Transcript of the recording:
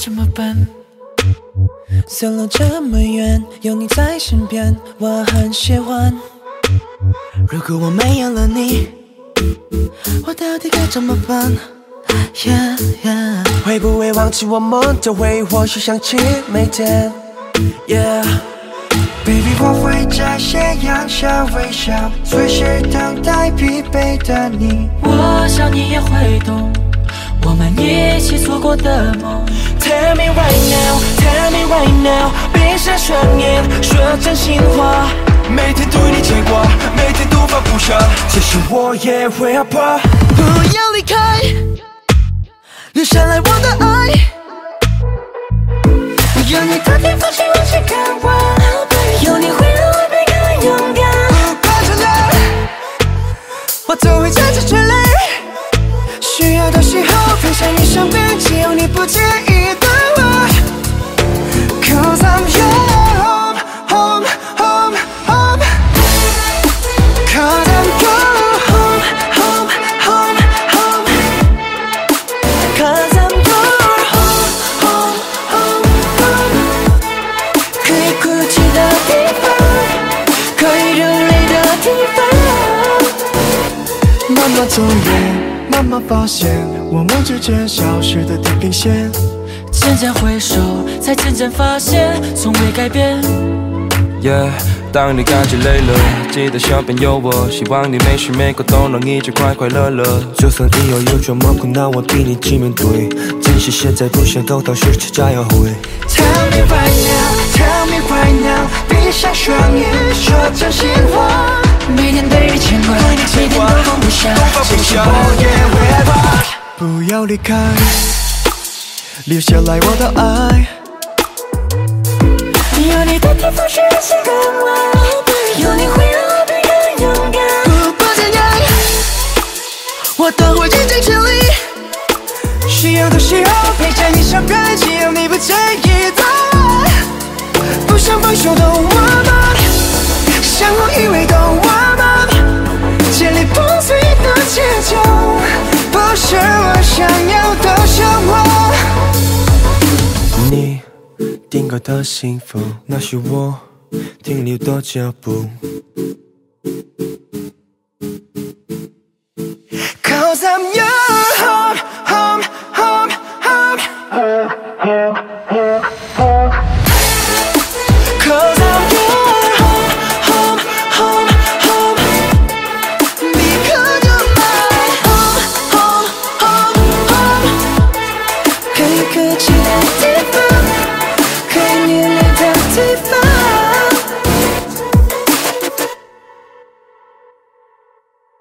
这么笨。走了这么远，有你在身边，我很喜欢。如果我没有了你，我到底该怎么办？ Yeah, yeah 会不会忘记我们的回忆，或许想起每天 Yeah Baby 我会在斜阳下微笑，随时等待疲惫的你。 我想你也会懂我们一起做过的梦。 Tell me right now, tell me right now 闭上双眼，说真心话。每天对你牵挂，每天都放不下，即使我也会害怕。 不要离开，留下来我的爱。有你的地方，希望去看完。有你会让我变更勇敢。 不管怎样， 我都会站着全力。 需要的时候陪在你身边，只有你不介意的话。Cause I'm your home, home, home, home. Cause I'm your home, home, home, home. Cause I'm your home, home, home, home. 可以哭泣的地方，可以流泪的地方。 慢慢走远，慢慢发现我们之间消失的地平线。 渐渐回首，才渐渐发现，从未改变。 Yeah 当你感觉累了，记得身边有我，希望你每时每刻都能一直快快乐乐。就算以后有什么困难，我替你去面对，即使现在不想都到时吃炸药会。 Tell me right now, tell me right now， 闭上双眼，说真心话。 每天对你牵挂，每天都放不下， 即使我也会害怕。不要离开，留下来我的爱。 有你的地方需要习惯我，有你会让我变更勇敢。 不管怎样， 我都会尽尽全力。 需要的时候陪在你身边，只有你不介意的爱。不想分手的我们，相互依偎的我们，建立不碎的结构，不是我想要的生活。 你定格的幸福，那是我停留的脚步。 Cause I'm your home, home, home, home. Cause I'm your home, home, home, home. Because you're my home, home, home, home. 可以哭泣的地方，可以流泪的地方。